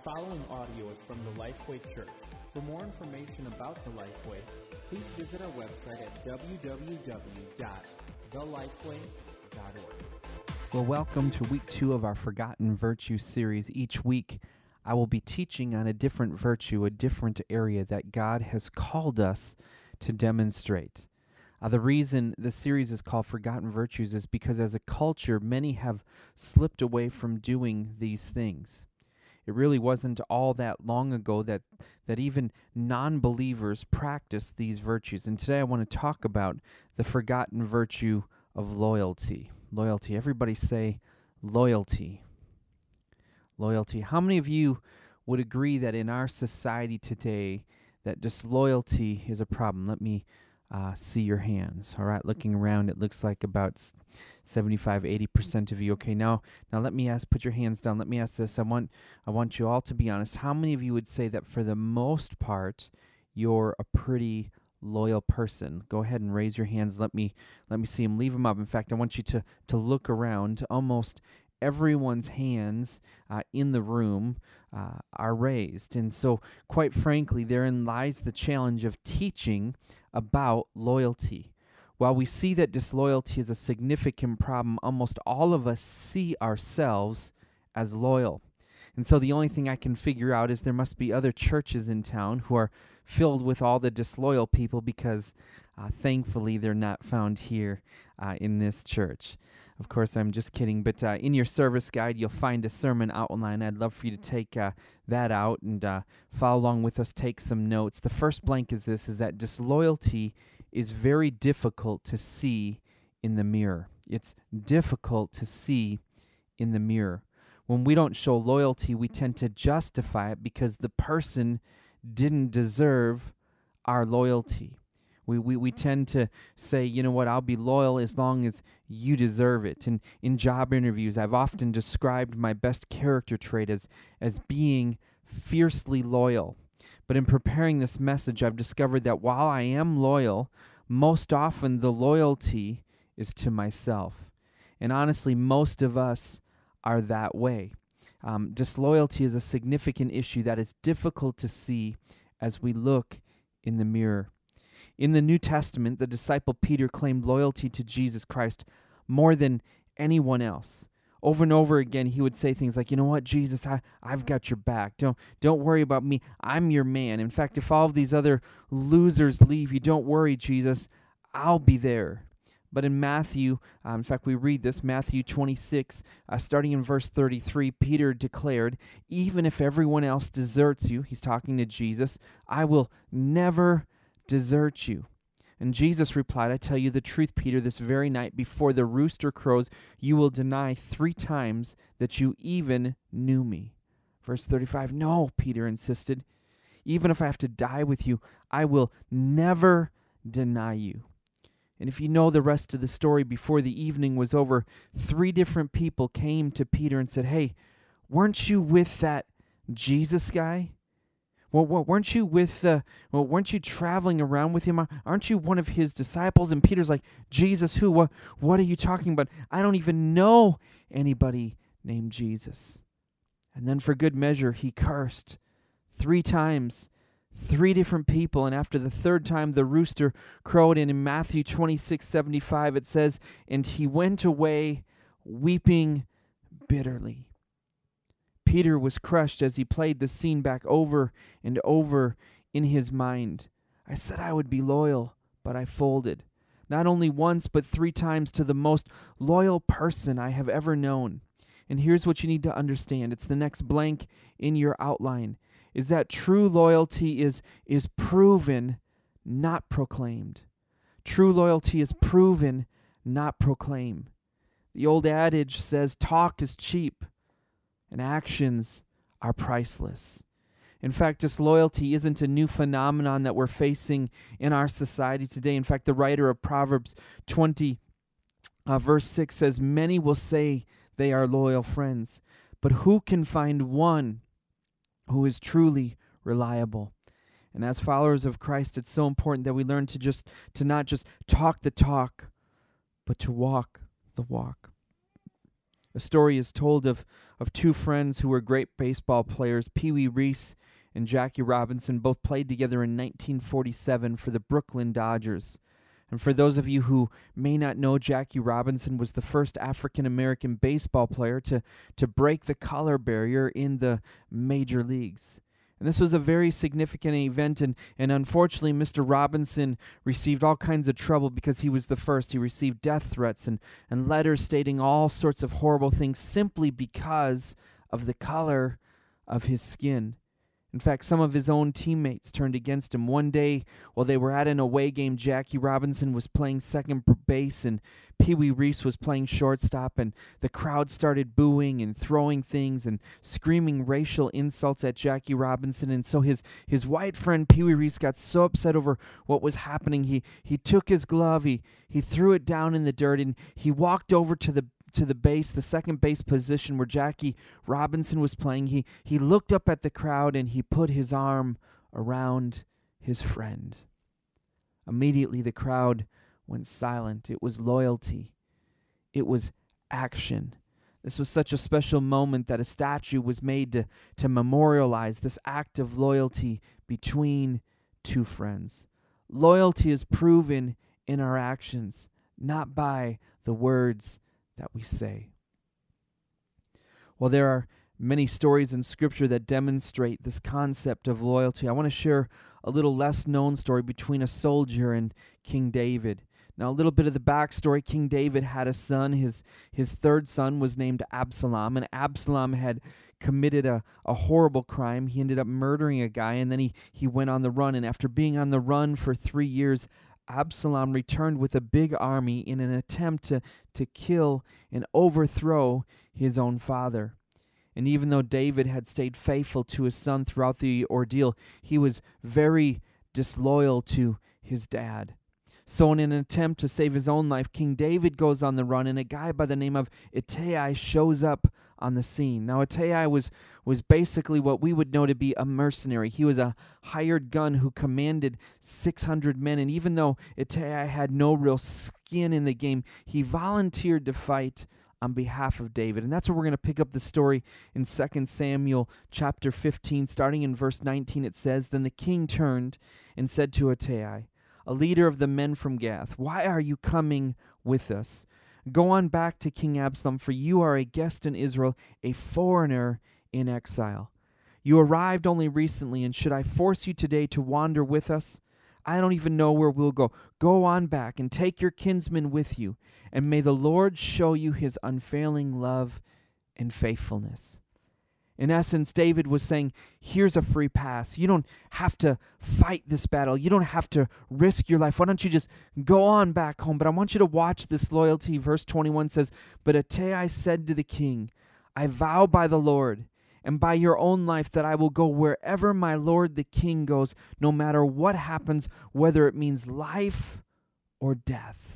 following audio is from the Lifeway Church. For more information about the Lifeway, please visit our website at www.thelifeway.org. Well, welcome to week 2 of our Forgotten Virtue series. Each week, I will be teaching on a different virtue, a different area that God has called us to demonstrate. The reason the series is called Forgotten Virtues is because as a culture, many have slipped away from doing these things. It really wasn't all that long ago that even non-believers practiced these virtues. And today I want to talk about the forgotten virtue of loyalty. Loyalty. Everybody say loyalty. Loyalty. How many of you would agree that in our society today that disloyalty is a problem? Let me see your hands. All right, looking around, it looks like about 75-80% of you. Okay, now let me ask, put your hands down. Let me ask this. I want you all to be honest. How many of you would say that for the most part you're a pretty loyal person? Go ahead and raise your hands. Let me see them. Leave them up. In fact, I want you to look around. Almost everyone's hands in the room are raised. And so, quite frankly, therein lies the challenge of teaching about loyalty. While we see that disloyalty is a significant problem, almost all of us see ourselves as loyal. And so the only thing I can figure out is there must be other churches in town who are filled with all the disloyal people because thankfully they're not found here in this church. Of course, I'm just kidding, but in your service guide, you'll find a sermon outline. I'd love for you to take that out and follow along with us, take some notes. The first blank is this, is that disloyalty is very difficult to see in the mirror. It's difficult to see in the mirror. When we don't show loyalty, we tend to justify it because the person didn't deserve our loyalty. We tend to say, you know what, I'll be loyal as long as you deserve it. And in job interviews, I've often described my best character trait as being fiercely loyal. But in preparing this message, I've discovered that while I am loyal, most often the loyalty is to myself. And honestly, most of us are that way. Disloyalty is a significant issue that is difficult to see as we look in the mirror. In the New Testament, the disciple Peter claimed loyalty to Jesus Christ more than anyone else. Over and over again, he would say things like, you know what, Jesus, I've got your back. Don't worry about me. I'm your man. In fact, if all of these other losers leave you, don't worry, Jesus. I'll be there. But in Matthew, in fact, we read this, Matthew 26, starting in verse 33, Peter declared, even if everyone else deserts you, he's talking to Jesus, I will never desert you. And Jesus replied, I tell you the truth, Peter, this very night before the rooster crows, you will deny 3 times that you even knew me. Verse 35, no, Peter insisted, even if I have to die with you, I will never deny you. And if you know the rest of the story, before the evening was over, 3 different people came to Peter and said, hey, weren't you with that Jesus guy? Well, weren't you weren't you traveling around with him? Aren't you one of his disciples? And Peter's like, Jesus, who? What are you talking about? I don't even know anybody named Jesus. And then for good measure, he cursed 3 times, 3 different people. And after the 3rd time, the rooster crowed. And in Matthew 26:75, it says, and he went away weeping bitterly. Peter was crushed as he played the scene back over and over in his mind. I said I would be loyal, but I folded. Not only once, but 3 times to the most loyal person I have ever known. And here's what you need to understand. It's the next blank in your outline, is that true loyalty is proven, not proclaimed. True loyalty is proven, not proclaimed. The old adage says talk is cheap, and actions are priceless. In fact, disloyalty isn't a new phenomenon that we're facing in our society today. In fact, the writer of Proverbs 20, verse 6 says, many will say they are loyal friends, but who can find one who is truly reliable? And as followers of Christ, it's so important that we learn to not just talk the talk, but to walk the walk. A story is told of two friends who were great baseball players. Pee Wee Reese and Jackie Robinson both played together in 1947 for the Brooklyn Dodgers. And for those of you who may not know, Jackie Robinson was the first African-American baseball player to break the color barrier in the major leagues. And this was a very significant event, and unfortunately, Mr. Robinson received all kinds of trouble because he was the first. He received death threats and letters stating all sorts of horrible things simply because of the color of his skin. In fact, some of his own teammates turned against him. One day, while they were at an away game, Jackie Robinson was playing second base and Pee Wee Reese was playing shortstop, and the crowd started booing and throwing things and screaming racial insults at Jackie Robinson. And so his white friend Pee Wee Reese got so upset over what was happening, he took his glove, he threw it down in the dirt, and he walked over to the base, the second base position where Jackie Robinson was playing. He looked up at the crowd and he put his arm around his friend. Immediately the crowd went silent. It was loyalty. It was action. This was such a special moment that a statue was made to memorialize this act of loyalty between two friends. Loyalty is proven in our actions, not by the words that we say. Well, there are many stories in Scripture that demonstrate this concept of loyalty. I want to share a little less known story between a soldier and King David. Now, a little bit of the backstory. King David had a son. His third son was named Absalom, and Absalom had committed a horrible crime. He ended up murdering a guy, and then he went on the run. And after being on the run for 3 years, Absalom returned with a big army in an attempt to kill and overthrow his own father. And even though David had stayed faithful to his son throughout the ordeal, he was very disloyal to his dad. So in an attempt to save his own life, King David goes on the run, and a guy by the name of Ittai shows up on the scene. Now, Ittai was basically what we would know to be a mercenary. He was a hired gun who commanded 600 men, and even though Ittai had no real skin in the game, he volunteered to fight on behalf of David. And that's where we're going to pick up the story in 2 Samuel chapter 15, starting in verse 19. It says, "Then the king turned and said to Ittai, a leader of the men from Gath, 'Why are you coming with us? Go on back to King Absalom, for you are a guest in Israel, a foreigner in exile. You arrived only recently, and should I force you today to wander with us? I don't even know where we'll go. Go on back and take your kinsmen with you, and may the Lord show you his unfailing love and faithfulness.'" In essence, David was saying, here's a free pass. You don't have to fight this battle. You don't have to risk your life. Why don't you just go on back home? But I want you to watch this loyalty. Verse 21 says, "But Ittai said to the king, I vow by the Lord and by your own life that I will go wherever my lord the king goes, no matter what happens, whether it means life or death."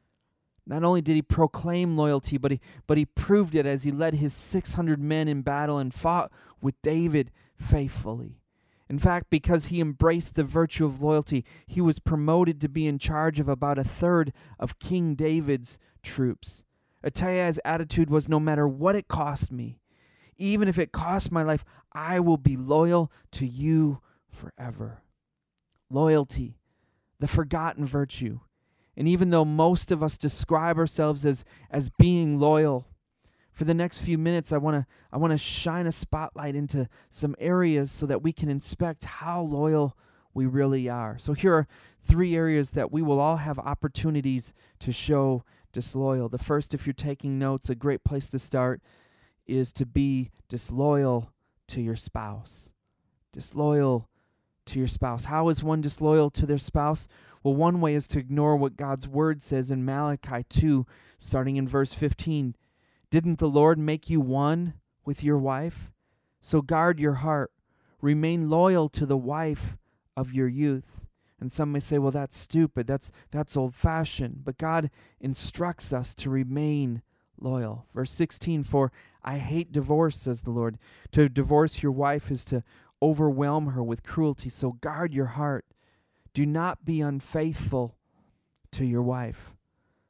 Not only did he proclaim loyalty, but he proved it as he led his 600 men in battle and fought with David faithfully. In fact, because he embraced the virtue of loyalty, he was promoted to be in charge of about a third of King David's troops. Ittai's attitude was, no matter what it cost me, even if it cost my life, I will be loyal to you forever. Loyalty, the forgotten virtue. And even though most of us describe ourselves as being loyal, for the next few minutes I want to shine a spotlight into some areas so that we can inspect how loyal we really are. So here are 3 areas that we will all have opportunities to show disloyal. The first, if you're taking notes, a great place to start is to be disloyal to your spouse. Disloyal to your spouse. How is one disloyal to their spouse? Well, one way is to ignore what God's word says in Malachi 2, starting in verse 15. "Didn't the Lord make you one with your wife? So guard your heart. Remain loyal to the wife of your youth." And some may say, well, that's stupid. That's old-fashioned. But God instructs us to remain loyal. Verse 16, "For I hate divorce, says the Lord. To divorce your wife is to overwhelm her with cruelty. So guard your heart. Do not be unfaithful to your wife."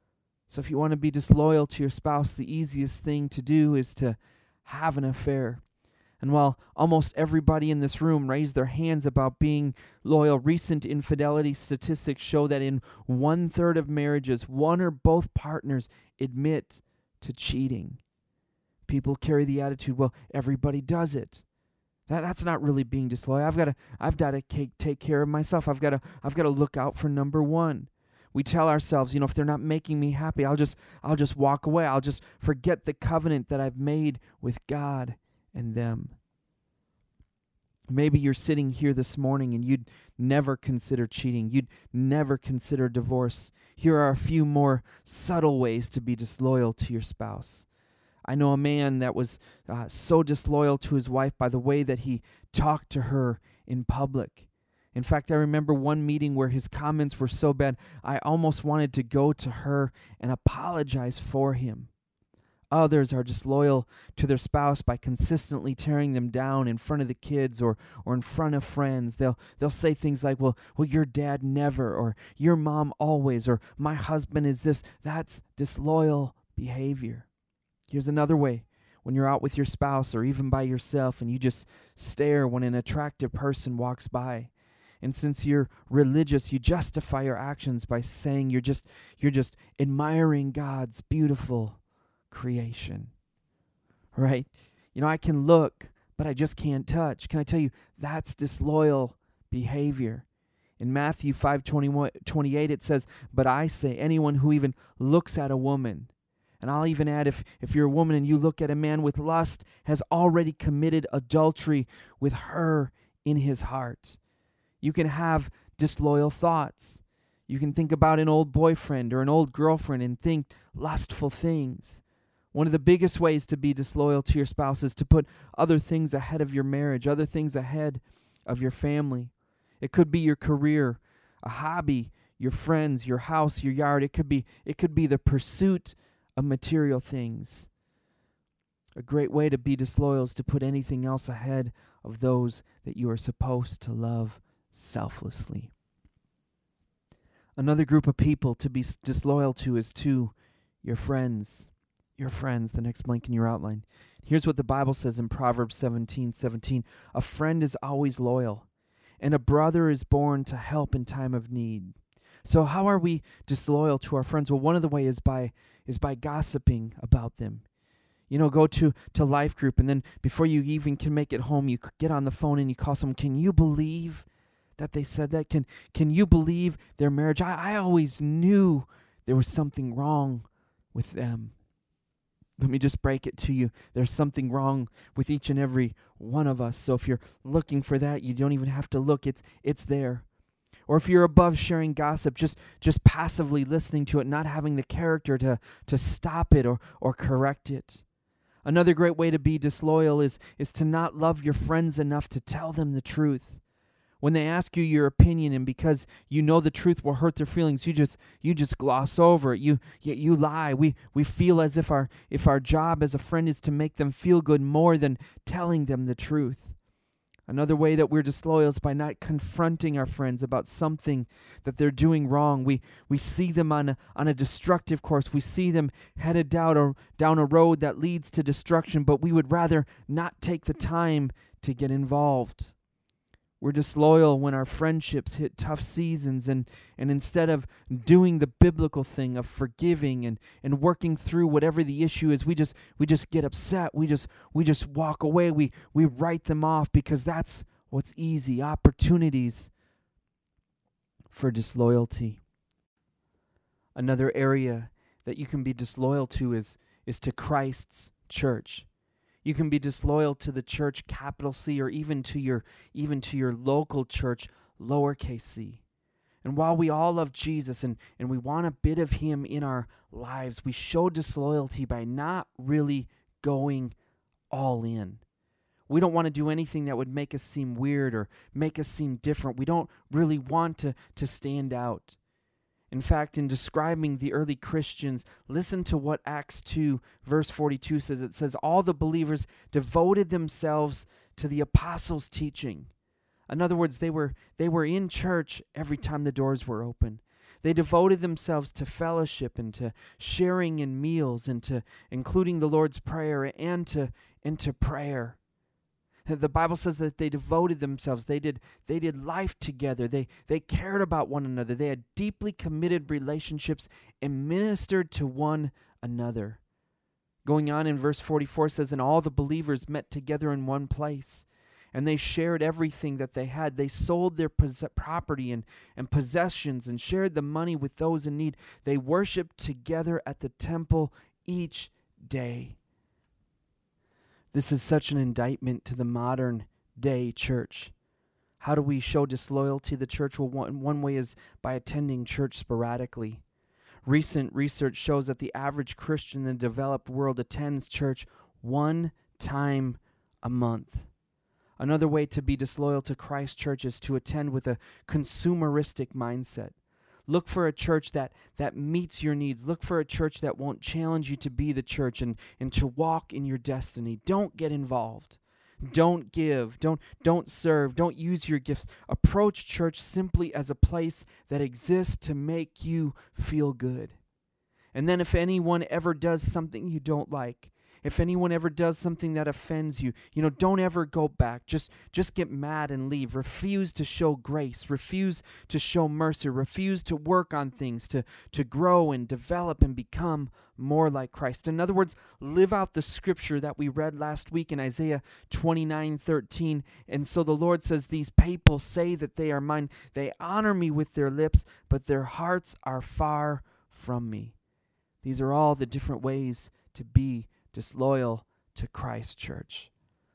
So if you want to be disloyal to your spouse, the easiest thing to do is to have an affair. And while almost everybody in this room raised their hands about being loyal, recent infidelity statistics show that in 1/3 of marriages, one or both partners admit to cheating. People carry the attitude, well, everybody does it. That's not really being disloyal. I've got to take care of myself. I've got to look out for number one. We tell ourselves, if they're not making me happy, I'll just walk away. I'll just forget the covenant that I've made with God and them. Maybe you're sitting here this morning and you'd never consider cheating. You'd never consider divorce. Here are a few more subtle ways to be disloyal to your spouse. I know a man that was so disloyal to his wife by the way that he talked to her in public. In fact, I remember one meeting where his comments were so bad, I almost wanted to go to her and apologize for him. Others are disloyal to their spouse by consistently tearing them down in front of the kids or in front of friends. They'll say things like, well, your dad never, or your mom always, or my husband is this. That's disloyal behavior. Here's another way. When you're out with your spouse or even by yourself and you just stare when an attractive person walks by. And since you're religious, you justify your actions by saying you're just admiring God's beautiful creation. Right? I can look, but I just can't touch. Can I tell you, that's disloyal behavior. In Matthew 5:28 it says, but I say, anyone who even looks at a woman, and I'll even add, if you're a woman and you look at a man with lust, has already committed adultery with her in his heart. You can have disloyal thoughts. You can think about an old boyfriend or an old girlfriend and think lustful things. One of the biggest ways to be disloyal to your spouse is to put other things ahead of your marriage, other things ahead of your family. It could be your career, a hobby, your friends, your house, your yard. It could be the pursuit of material things. A great way to be disloyal is to put anything else ahead of those that you are supposed to love selflessly. Another group of people to be disloyal to is to your friends. Your friends, the next blank in your outline. Here's what the Bible says in Proverbs 17:17. A friend is always loyal, and a brother is born to help in time of need. So how are we disloyal to our friends? Well, one of the ways is by gossiping about them. Go to life group, and then before you even can make it home, you get on the phone and you call someone. Can you believe that they said that? Can you believe their marriage? I always knew there was something wrong with them. Let me just break it to you. There's something wrong with each and every one of us. So if you're looking for that, you don't even have to look. It's there. Or if you're above sharing gossip, just passively listening to it, not having the character to stop it or correct it. Another great way to be disloyal is to not love your friends enough to tell them the truth. When they ask you your opinion, and because you know the truth will hurt their feelings, you just gloss over it. You lie. We feel as if our job as a friend is to make them feel good more than telling them the truth. Another way that we're disloyal is by not confronting our friends about something that they're doing wrong. We see them on a destructive course. We see them headed down a road that leads to destruction, but we would rather not take the time to get involved. We're disloyal when our friendships hit tough seasons, and instead of doing the biblical thing of forgiving and working through whatever the issue is, we just get upset. We just walk away. We write them off because that's what's easy. Opportunities for disloyalty. Another area that you can be disloyal to is to Christ's church. You can be disloyal to the church, capital C, or even to your local church, lowercase c. And while we all love Jesus and we want a bit of him in our lives, we show disloyalty by not really going all in. We don't want to do anything that would make us seem weird or make us seem different. We don't really want to stand out. In fact, in describing the early Christians, listen to what Acts 2 verse 42 says. It says, all the believers devoted themselves to the apostles' teaching. In other words, they were in church every time the doors were open. They devoted themselves to fellowship and to sharing in meals and to including the Lord's Prayer and to prayer. The Bible says that they devoted themselves. They did life together. They cared about one another. They had deeply committed relationships and ministered to one another. Going on in verse 44 says, and all the believers met together in one place, and they shared everything that they had. They sold their property and possessions and shared the money with those in need. They worshiped together at the temple each day. This is such an indictment to the modern day church. How do we show disloyalty to the church? Well, one way is by attending church sporadically. Recent research shows that the average Christian in the developed world attends church 1 time a month. Another way to be disloyal to Christ's church is to attend with a consumeristic mindset. Look for a church that meets your needs. Look for a church that won't challenge you to be the church and to walk in your destiny. Don't get involved. Don't give. Don't serve. Don't use your gifts. Approach church simply as a place that exists to make you feel good. And then if anyone ever does something you don't like, if anyone ever does something that offends you, don't ever go back. Just get mad and leave. Refuse to show grace. Refuse to show mercy. Refuse to work on things, to grow and develop and become more like Christ. In other words, live out the scripture that we read last week in Isaiah 29:13. And so the Lord says, these people say that they are mine. They honor me with their lips, but their hearts are far from me. These are all the different ways to be disloyal to Christ's church.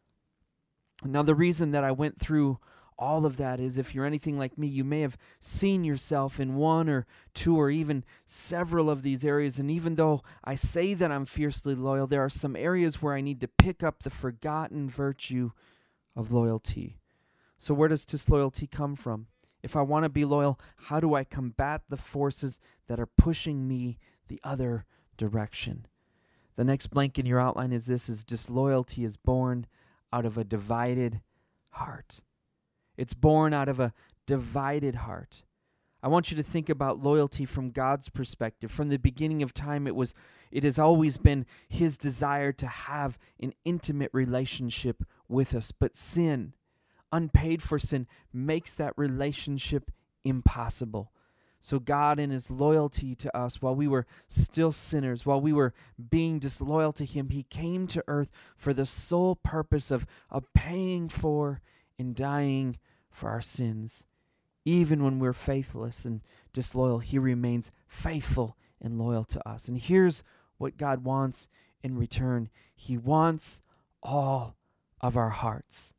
Now, the reason that I went through all of that is, if you're anything like me, you may have seen yourself in one or two or even several of these areas. And even though I say that I'm fiercely loyal, there are some areas where I need to pick up the forgotten virtue of loyalty. So where does disloyalty come from? If I want to be loyal, how do I combat the forces that are pushing me the other direction? The next blank in your outline is this: disloyalty is born out of a divided heart. It's born out of a divided heart. I want you to think about loyalty from God's perspective. From the beginning of time, it has always been His desire to have an intimate relationship with us. But sin, unpaid for sin, makes that relationship impossible. So God, in His loyalty to us, while we were still sinners, while we were being disloyal to Him, He came to earth for the sole purpose of paying for and dying for our sins. Even when we're faithless and disloyal, He remains faithful and loyal to us. And here's what God wants in return. He wants all of our hearts.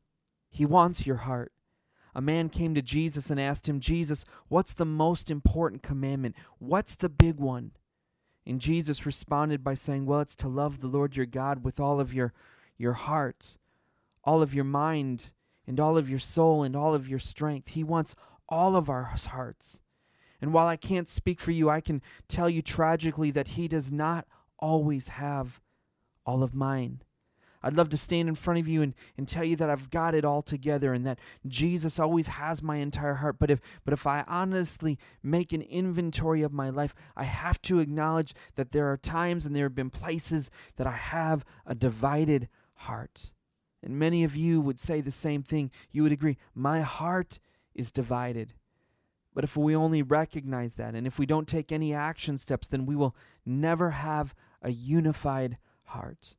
He wants your heart. A man came to Jesus and asked Him, Jesus, what's the most important commandment? What's the big one? And Jesus responded by saying, well, it's to love the Lord your God with all of your heart, all of your mind, and all of your soul, and all of your strength. He wants all of our hearts. And while I can't speak for you, I can tell you tragically that He does not always have all of mine. I'd love to stand in front of you and tell you that I've got it all together and that Jesus always has my entire heart. But if I honestly make an inventory of my life, I have to acknowledge that there are times and there have been places that I have a divided heart. And many of you would say the same thing. You would agree, my heart is divided. But if we only recognize that, and if we don't take any action steps, then we will never have a unified heart.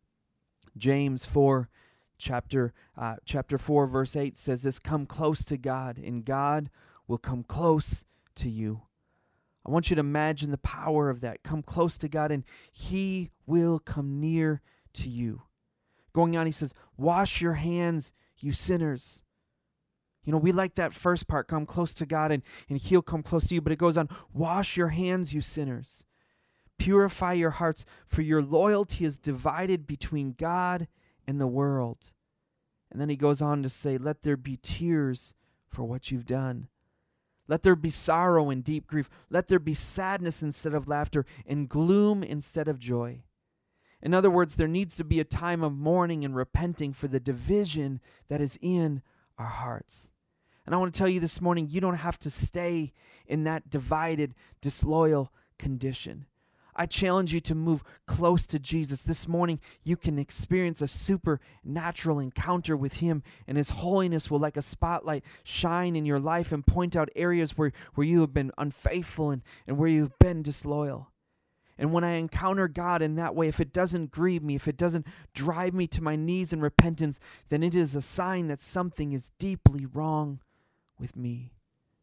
James 4, chapter 4, verse 8 says this: come close to God, and God will come close to you. I want you to imagine the power of that. Come close to God, and He will come near to you. Going on, he says, wash your hands, you sinners. We like that first part, come close to God, and He'll come close to you. But it goes on, wash your hands, you sinners. Purify your hearts, for your loyalty is divided between God and the world. And then he goes on to say, let there be tears for what you've done. Let there be sorrow and deep grief. Let there be sadness instead of laughter and gloom instead of joy. In other words, there needs to be a time of mourning and repenting for the division that is in our hearts. And I want to tell you this morning, you don't have to stay in that divided, disloyal condition. I challenge you to move close to Jesus. This morning, you can experience a supernatural encounter with Him, and His holiness will, like a spotlight, shine in your life and point out areas where you have been unfaithful and where you've been disloyal. And when I encounter God in that way, if it doesn't grieve me, if it doesn't drive me to my knees in repentance, then it is a sign that something is deeply wrong with me.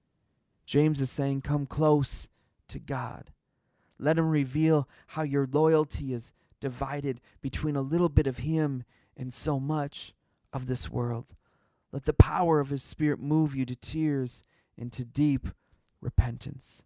James is saying, come close to God. Let Him reveal how your loyalty is divided between a little bit of Him and so much of this world. Let the power of His Spirit move you to tears and to deep repentance.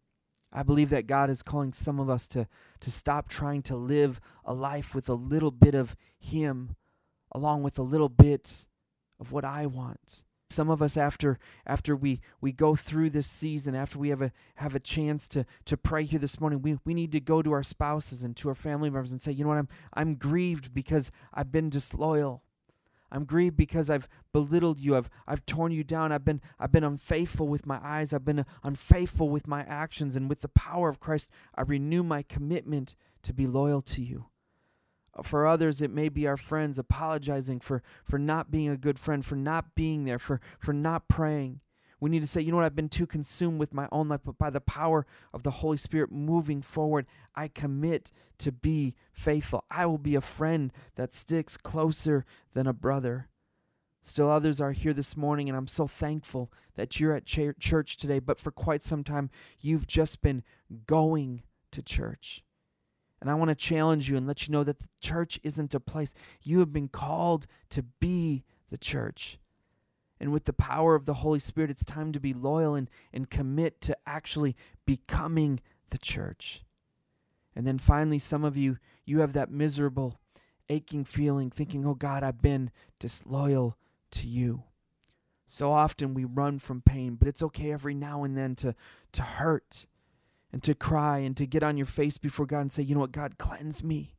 I believe that God is calling some of us to stop trying to live a life with a little bit of Him along with a little bit of what I want. Some of us, after we go through this season, after we have a chance to pray here this morning, we need to go to our spouses and to our family members and say, you know what, I'm grieved because I've been disloyal. I'm grieved because I've belittled you. I've torn you down. I've been unfaithful with my eyes. I've been unfaithful with my actions. And with the power of Christ, I renew my commitment to be loyal to you. For others, it may be our friends apologizing for not being a good friend, for not being there, for not praying. We need to say, you know what, I've been too consumed with my own life, but by the power of the Holy Spirit moving forward, I commit to be faithful. I will be a friend that sticks closer than a brother. Still others are here this morning, and I'm so thankful that you're at church today, but for quite some time, you've just been going to church. And I want to challenge you and let you know that the church isn't a place. You have been called to be the church. And with the power of the Holy Spirit, it's time to be loyal and commit to actually becoming the church. And then finally, some of you have that miserable, aching feeling, thinking, oh God, I've been disloyal to you. So often we run from pain, but it's okay every now and then to hurt and to cry and to get on your face before God and say, you know what, God, cleanse me,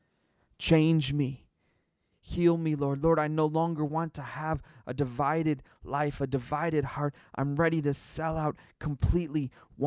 change me. Heal me, Lord. Lord, I no longer want to have a divided life, a divided heart. I'm ready to sell out completely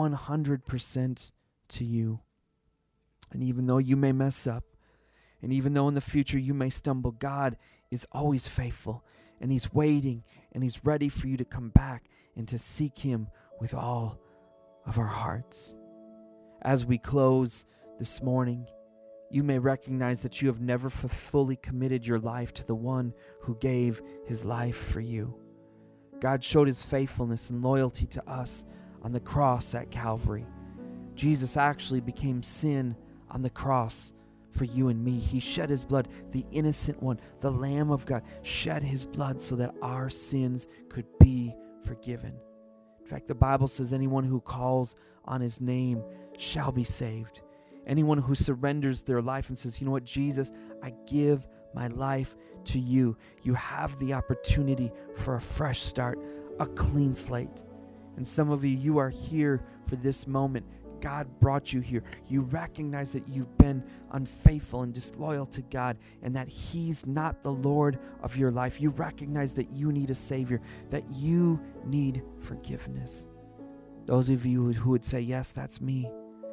100% to you. And even though you may mess up, and even though in the future you may stumble, God is always faithful, and He's waiting, and He's ready for you to come back and to seek Him with all of our hearts. As we close this morning, you may recognize that you have never fully committed your life to the one who gave His life for you. God showed His faithfulness and loyalty to us on the cross at Calvary. Jesus actually became sin on the cross for you and me. He shed His blood, the innocent one, the Lamb of God, shed His blood so that our sins could be forgiven. In fact, the Bible says anyone who calls on His name shall be saved. Anyone who surrenders their life and says, you know what, Jesus, I give my life to you. You have the opportunity for a fresh start, a clean slate. And some of you are here for this moment. God brought you here. You recognize that you've been unfaithful and disloyal to God and that He's not the Lord of your life. You recognize that you need a Savior, that you need forgiveness. Those of you who would say, yes, that's me.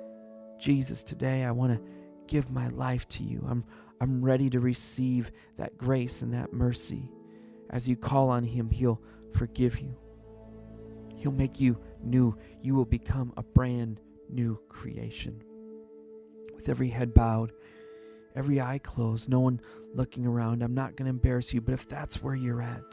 Jesus, today I want to give my life to you. I'm ready to receive that grace and that mercy. As you call on Him, He'll forgive you. He'll make you new. You will become a brand new creation. With every head bowed, every eye closed, no one looking around, I'm not going to embarrass you, but if that's where you're at,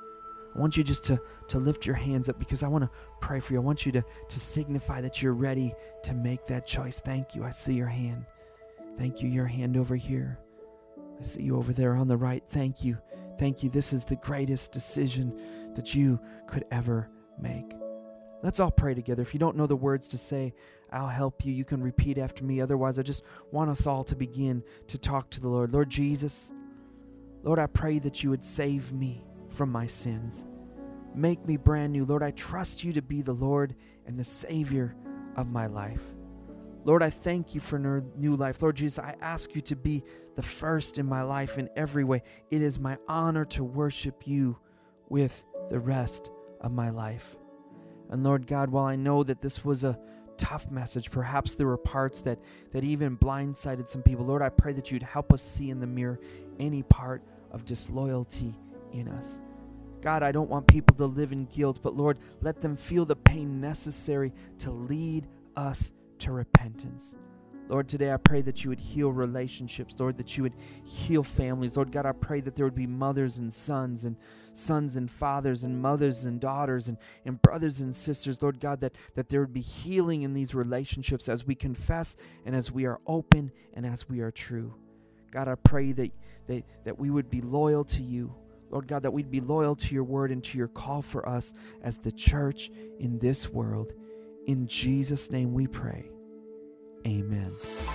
I want you just to lift your hands up because I want to pray for you. I want you to signify that you're ready to make that choice. Thank you. I see your hand. Thank you. Your hand over here. I see you over there on the right. Thank you. Thank you. This is the greatest decision that you could ever make. Let's all pray together. If you don't know the words to say, I'll help you. You can repeat after me. Otherwise, I just want us all to begin to talk to the Lord. Lord Jesus, Lord, I pray that you would save me from my sins. Make me brand new. Lord, I trust you to be the Lord and the Savior of my life. Lord, I thank you for new life. Lord Jesus, I ask you to be the first in my life in every way. It is my honor to worship you with the rest of my life. And Lord God, while I know that this was a tough message, perhaps there were parts that even blindsided some people, Lord, I pray that you'd help us see in the mirror any part of disloyalty in us. God, I don't want people to live in guilt, but Lord, let them feel the pain necessary to lead us to repentance. Lord, today I pray that you would heal relationships, Lord, that you would heal families. Lord God, I pray that there would be mothers and sons and fathers and mothers and daughters and brothers and sisters, Lord God, that there would be healing in these relationships as we confess and as we are open and as we are true. God, I pray that we would be loyal to you. Lord God, that we'd be loyal to your word and to your call for us as the church in this world. In Jesus' name we pray. Amen.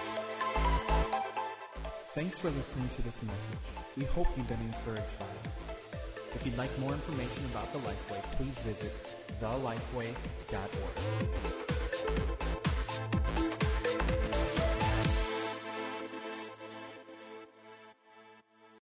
Thanks for listening to this message. We hope you've been encouraged by it. If you'd like more information about The Lifeway, please visit thelifeway.org.